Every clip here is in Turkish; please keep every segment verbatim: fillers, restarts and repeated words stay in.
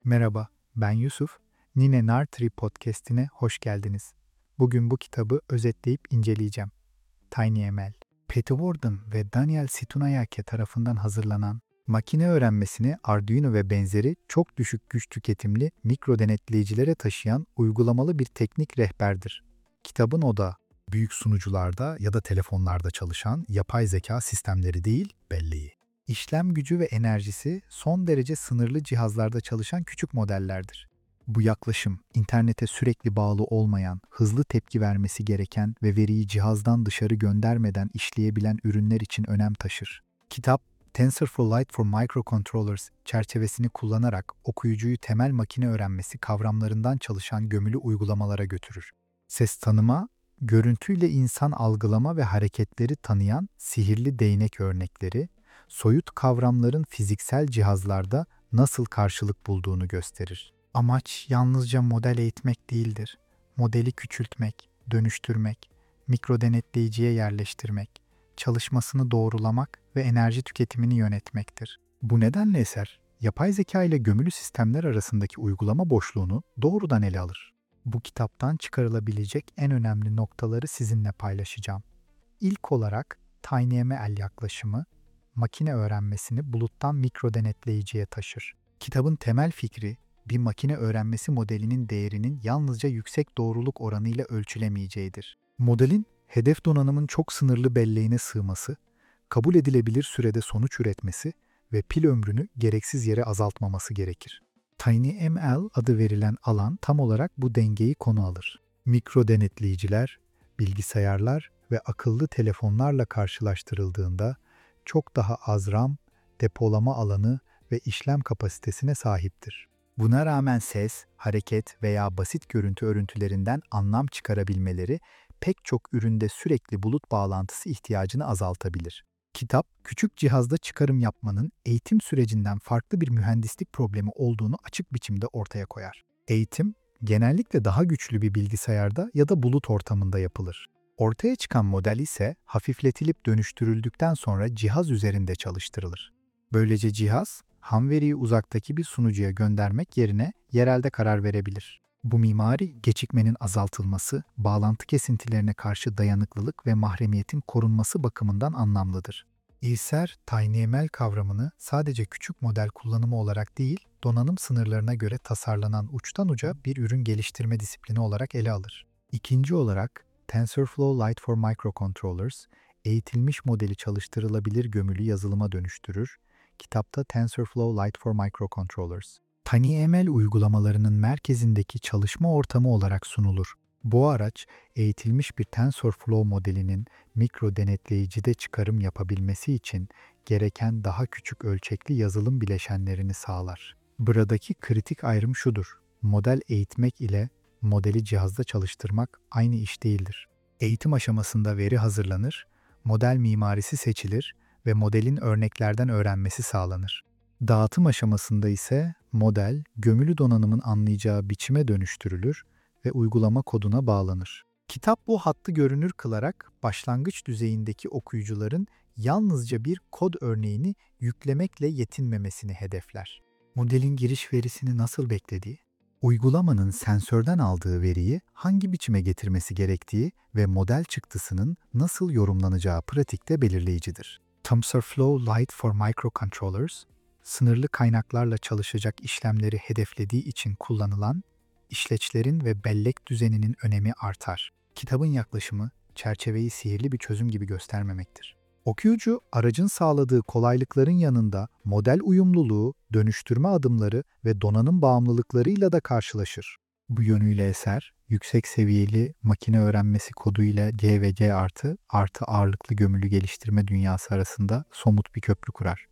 Merhaba, ben Yusuf. Nine Nartri podcast'ine hoş geldiniz. Bugün bu kitabı özetleyip inceleyeceğim. TinyML. Patty Warden ve Daniel Situnayake tarafından hazırlanan, makine öğrenmesini Arduino ve benzeri çok düşük güç tüketimli mikro denetleyicilere taşıyan uygulamalı bir teknik rehberdir. Kitabın odağı, büyük sunucularda ya da telefonlarda çalışan yapay zeka sistemleri değil, belleği. İşlem gücü ve enerjisi son derece sınırlı cihazlarda çalışan küçük modellerdir. Bu yaklaşım, internete sürekli bağlı olmayan, hızlı tepki vermesi gereken ve veriyi cihazdan dışarı göndermeden işleyebilen ürünler için önem taşır. Kitap, TensorFlow Lite for Microcontrollers çerçevesini kullanarak okuyucuyu temel makine öğrenmesi kavramlarından çalışan gömülü uygulamalara götürür. Ses tanıma, görüntüyle insan algılama ve hareketleri tanıyan sihirli değnek örnekleri, soyut kavramların fiziksel cihazlarda nasıl karşılık bulduğunu gösterir. Amaç yalnızca model eğitmek değildir. Modeli küçültmek, dönüştürmek, mikro denetleyiciye yerleştirmek, çalışmasını doğrulamak ve enerji tüketimini yönetmektir. Bu nedenle eser, yapay zeka ile gömülü sistemler arasındaki uygulama boşluğunu doğrudan ele alır. Bu kitaptan çıkarılabilecek en önemli noktaları sizinle paylaşacağım. İlk olarak TinyML yaklaşımı, makine öğrenmesini buluttan mikro denetleyiciye taşır. Kitabın temel fikri, bir makine öğrenmesi modelinin değerinin yalnızca yüksek doğruluk oranıyla ölçülemeyeceğidir. Modelin, hedef donanımın çok sınırlı belleğine sığması, kabul edilebilir sürede sonuç üretmesi ve pil ömrünü gereksiz yere azaltmaması gerekir. TinyML adı verilen alan tam olarak bu dengeyi konu alır. Mikro denetleyiciler, bilgisayarlar ve akıllı telefonlarla karşılaştırıldığında çok daha az RAM, depolama alanı ve işlem kapasitesine sahiptir. Buna rağmen ses, hareket veya basit görüntü örüntülerinden anlam çıkarabilmeleri pek çok üründe sürekli bulut bağlantısı ihtiyacını azaltabilir. Kitap, küçük cihazda çıkarım yapmanın eğitim sürecinden farklı bir mühendislik problemi olduğunu açık biçimde ortaya koyar. Eğitim, genellikle daha güçlü bir bilgisayarda ya da bulut ortamında yapılır. Ortaya çıkan model ise hafifletilip dönüştürüldükten sonra cihaz üzerinde çalıştırılır. Böylece cihaz, ham veriyi uzaktaki bir sunucuya göndermek yerine yerelde karar verebilir. Bu mimari, gecikmenin azaltılması, bağlantı kesintilerine karşı dayanıklılık ve mahremiyetin korunması bakımından anlamlıdır. İlser, TinyML kavramını sadece küçük model kullanımı olarak değil, donanım sınırlarına göre tasarlanan uçtan uca bir ürün geliştirme disiplini olarak ele alır. İkinci olarak, TensorFlow Lite for Microcontrollers, eğitilmiş modeli çalıştırılabilir gömülü yazılıma dönüştürür. Kitapta TensorFlow Lite for Microcontrollers, TinyML uygulamalarının merkezindeki çalışma ortamı olarak sunulur. Bu araç, eğitilmiş bir TensorFlow modelinin mikro denetleyicide çıkarım yapabilmesi için gereken daha küçük ölçekli yazılım bileşenlerini sağlar. Buradaki kritik ayrım şudur: model eğitmek ile modeli cihazda çalıştırmak aynı iş değildir. Eğitim aşamasında veri hazırlanır, model mimarisi seçilir ve modelin örneklerden öğrenmesi sağlanır. Dağıtım aşamasında ise model, gömülü donanımın anlayacağı biçime dönüştürülür ve uygulama koduna bağlanır. Kitap bu hattı görünür kılarak başlangıç düzeyindeki okuyucuların yalnızca bir kod örneğini yüklemekle yetinmemesini hedefler. Modelin giriş verisini nasıl beklediği, uygulamanın sensörden aldığı veriyi hangi biçime getirmesi gerektiği ve model çıktısının nasıl yorumlanacağı pratikte belirleyicidir. TensorFlow Lite for Microcontrollers, sınırlı kaynaklarla çalışacak işlemleri hedeflediği için kullanılan işleçlerin ve bellek düzeninin önemi artar. Kitabın yaklaşımı, çerçeveyi sihirli bir çözüm gibi göstermemektir. Okuyucu, aracın sağladığı kolaylıkların yanında model uyumluluğu, dönüştürme adımları ve donanım bağımlılıklarıyla da karşılaşır. Bu yönüyle eser, yüksek seviyeli makine öğrenmesi koduyla C ve C artı, artı ağırlıklı gömülü geliştirme dünyası arasında somut bir köprü kurar.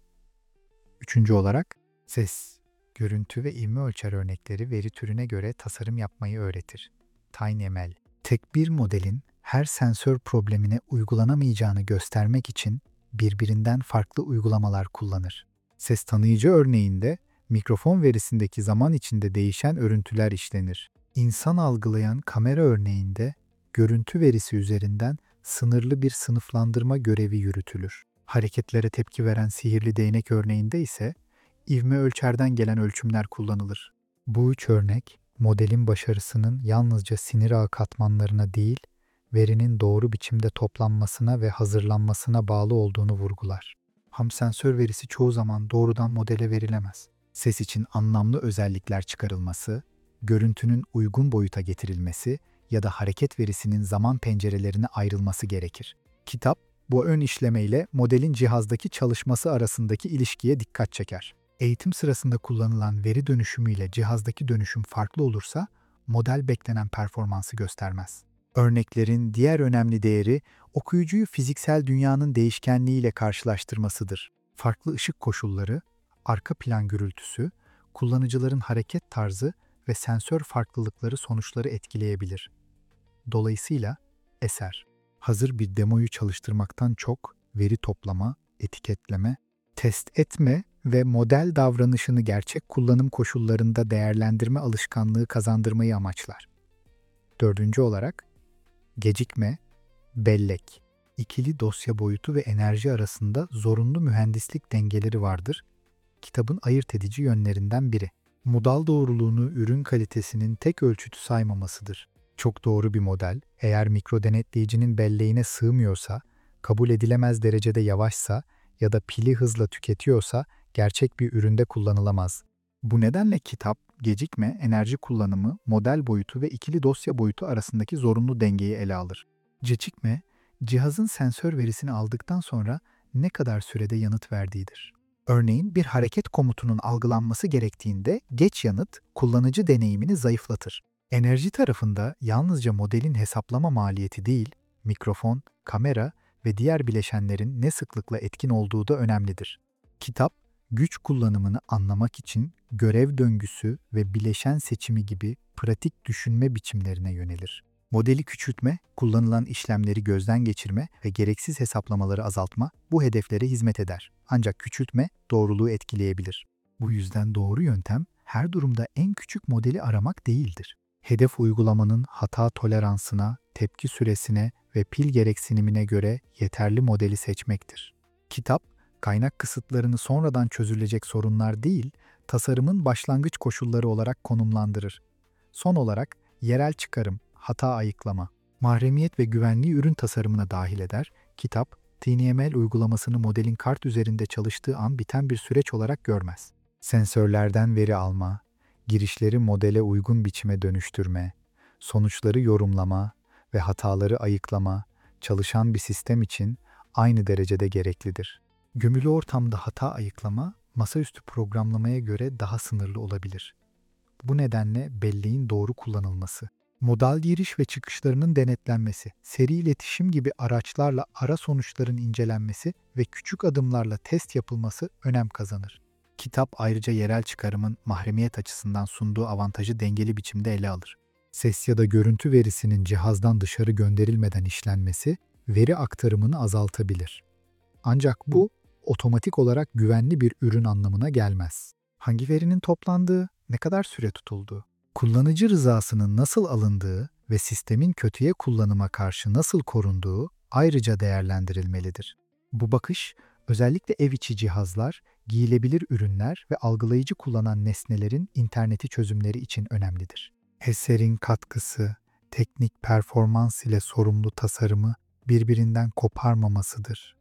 Üçüncü olarak, ses, görüntü ve ivme ölçer örnekleri veri türüne göre tasarım yapmayı öğretir. TinyML, tek bir modelin her sensör problemine uygulanamayacağını göstermek için birbirinden farklı uygulamalar kullanır. Ses tanıyıcı örneğinde mikrofon verisindeki zaman içinde değişen örüntüler işlenir. İnsan algılayan kamera örneğinde görüntü verisi üzerinden sınırlı bir sınıflandırma görevi yürütülür. Hareketlere tepki veren sihirli değnek örneğinde ise ivme ölçerden gelen ölçümler kullanılır. Bu üç örnek, modelin başarısının yalnızca sinir ağı katmanlarına değil, verinin doğru biçimde toplanmasına ve hazırlanmasına bağlı olduğunu vurgular. Ham sensör verisi çoğu zaman doğrudan modele verilemez. Ses için anlamlı özellikler çıkarılması, görüntünün uygun boyuta getirilmesi ya da hareket verisinin zaman pencerelerine ayrılması gerekir. Kitap, bu ön işlemeyle modelin cihazdaki çalışması arasındaki ilişkiye dikkat çeker. Eğitim sırasında kullanılan veri dönüşümü ile cihazdaki dönüşüm farklı olursa, model beklenen performansı göstermez. Örneklerin diğer önemli değeri, okuyucuyu fiziksel dünyanın değişkenliğiyle karşılaştırmasıdır. Farklı ışık koşulları, arka plan gürültüsü, kullanıcıların hareket tarzı ve sensör farklılıkları sonuçları etkileyebilir. Dolayısıyla eser, hazır bir demoyu çalıştırmaktan çok veri toplama, etiketleme, test etme ve model davranışını gerçek kullanım koşullarında değerlendirme alışkanlığı kazandırmayı amaçlar. Dördüncü olarak, gecikme, bellek, ikili dosya boyutu ve enerji arasında zorunlu mühendislik dengeleri vardır. Kitabın ayırt edici yönlerinden biri. Modal doğruluğunu ürün kalitesinin tek ölçütü saymamasıdır. Çok doğru bir model, eğer mikro denetleyicinin belleğine sığmıyorsa, kabul edilemez derecede yavaşsa ya da pili hızla tüketiyorsa gerçek bir üründe kullanılamaz. Bu nedenle kitap, gecikme, enerji kullanımı, model boyutu ve ikili dosya boyutu arasındaki zorunlu dengeyi ele alır. Gecikme, cihazın sensör verisini aldıktan sonra ne kadar sürede yanıt verdiğidir. Örneğin bir hareket komutunun algılanması gerektiğinde geç yanıt kullanıcı deneyimini zayıflatır. Enerji tarafında yalnızca modelin hesaplama maliyeti değil, mikrofon, kamera ve diğer bileşenlerin ne sıklıkla etkin olduğu da önemlidir. Kitap, güç kullanımını anlamak için görev döngüsü ve bileşen seçimi gibi pratik düşünme biçimlerine yönelir. Modeli küçültme, kullanılan işlemleri gözden geçirme ve gereksiz hesaplamaları azaltma bu hedeflere hizmet eder. Ancak küçültme doğruluğu etkileyebilir. Bu yüzden doğru yöntem her durumda en küçük modeli aramak değildir. Hedef uygulamanın hata toleransına, tepki süresine ve pil gereksinimine göre yeterli modeli seçmektir. Kitap, kaynak kısıtlarını sonradan çözülecek sorunlar değil, tasarımın başlangıç koşulları olarak konumlandırır. Son olarak, yerel çıkarım, hata ayıklama, mahremiyet ve güvenliği ürün tasarımına dahil eder. Kitap, T N M L uygulamasını modelin kart üzerinde çalıştığı an biten bir süreç olarak görmez. Sensörlerden veri alma, girişleri modele uygun biçime dönüştürme, sonuçları yorumlama ve hataları ayıklama, çalışan bir sistem için aynı derecede gereklidir. Gömülü ortamda hata ayıklama, masaüstü programlamaya göre daha sınırlı olabilir. Bu nedenle belleğin doğru kullanılması, modal giriş ve çıkışlarının denetlenmesi, seri iletişim gibi araçlarla ara sonuçların incelenmesi ve küçük adımlarla test yapılması önem kazanır. Kitap ayrıca yerel çıkarımın mahremiyet açısından sunduğu avantajı dengeli biçimde ele alır. Ses ya da görüntü verisinin cihazdan dışarı gönderilmeden işlenmesi, veri aktarımını azaltabilir. Ancak bu, otomatik olarak güvenli bir ürün anlamına gelmez. Hangi verinin toplandığı, ne kadar süre tutulduğu, kullanıcı rızasının nasıl alındığı ve sistemin kötüye kullanıma karşı nasıl korunduğu ayrıca değerlendirilmelidir. Bu bakış, özellikle ev içi cihazlar, giyilebilir ürünler ve algılayıcı kullanan nesnelerin interneti çözümleri için önemlidir. Eserin katkısı, teknik performans ile sorumlu tasarımı birbirinden koparmamasıdır.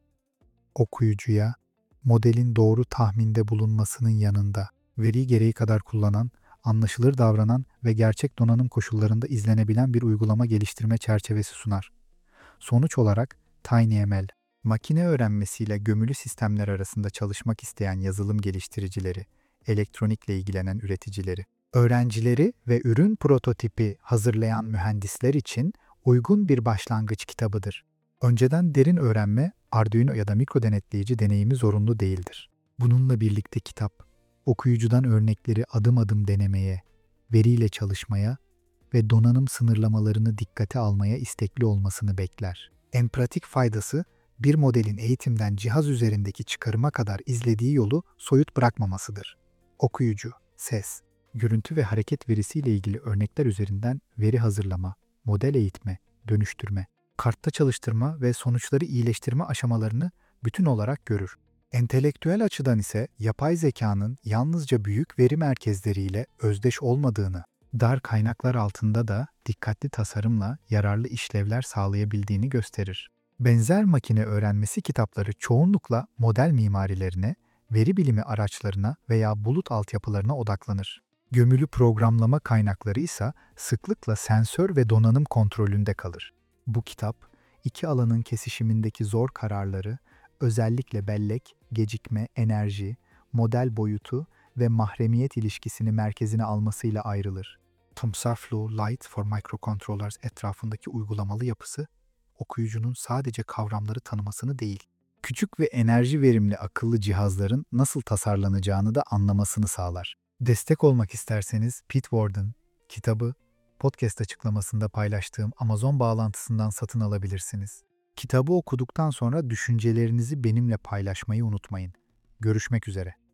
Okuyucuya, modelin doğru tahminde bulunmasının yanında, veriyi gereği kadar kullanan, anlaşılır davranan ve gerçek donanım koşullarında izlenebilen bir uygulama geliştirme çerçevesi sunar. Sonuç olarak TinyML, makine öğrenmesiyle gömülü sistemler arasında çalışmak isteyen yazılım geliştiricileri, elektronikle ilgilenen üreticileri, öğrencileri ve ürün prototipi hazırlayan mühendisler için uygun bir başlangıç kitabıdır. Önceden derin öğrenme, Arduino ya da mikro denetleyici deneyimi zorunlu değildir. Bununla birlikte kitap, okuyucudan örnekleri adım adım denemeye, veriyle çalışmaya ve donanım sınırlamalarını dikkate almaya istekli olmasını bekler. En pratik faydası, bir modelin eğitimden cihaz üzerindeki çıkarıma kadar izlediği yolu soyut bırakmamasıdır. Okuyucu, ses, görüntü ve hareket verisiyle ilgili örnekler üzerinden veri hazırlama, model eğitme, dönüştürme, kartta çalıştırma ve sonuçları iyileştirme aşamalarını bütün olarak görür. Entelektüel açıdan ise yapay zekanın yalnızca büyük veri merkezleriyle özdeş olmadığını, dar kaynaklar altında da dikkatli tasarımla yararlı işlevler sağlayabildiğini gösterir. Benzer makine öğrenmesi kitapları çoğunlukla model mimarilerine, veri bilimi araçlarına veya bulut altyapılarına odaklanır. Gömülü programlama kaynakları ise sıklıkla sensör ve donanım kontrolünde kalır. Bu kitap, iki alanın kesişimindeki zor kararları, özellikle bellek, gecikme, enerji, model boyutu ve mahremiyet ilişkisini merkezine almasıyla ayrılır. TensorFlow Lite for Microcontrollers etrafındaki uygulamalı yapısı, okuyucunun sadece kavramları tanımasını değil, küçük ve enerji verimli akıllı cihazların nasıl tasarlanacağını da anlamasını sağlar. Destek olmak isterseniz Pete Warden kitabı podcast açıklamasında paylaştığım Amazon bağlantısından satın alabilirsiniz. Kitabı okuduktan sonra düşüncelerinizi benimle paylaşmayı unutmayın. Görüşmek üzere.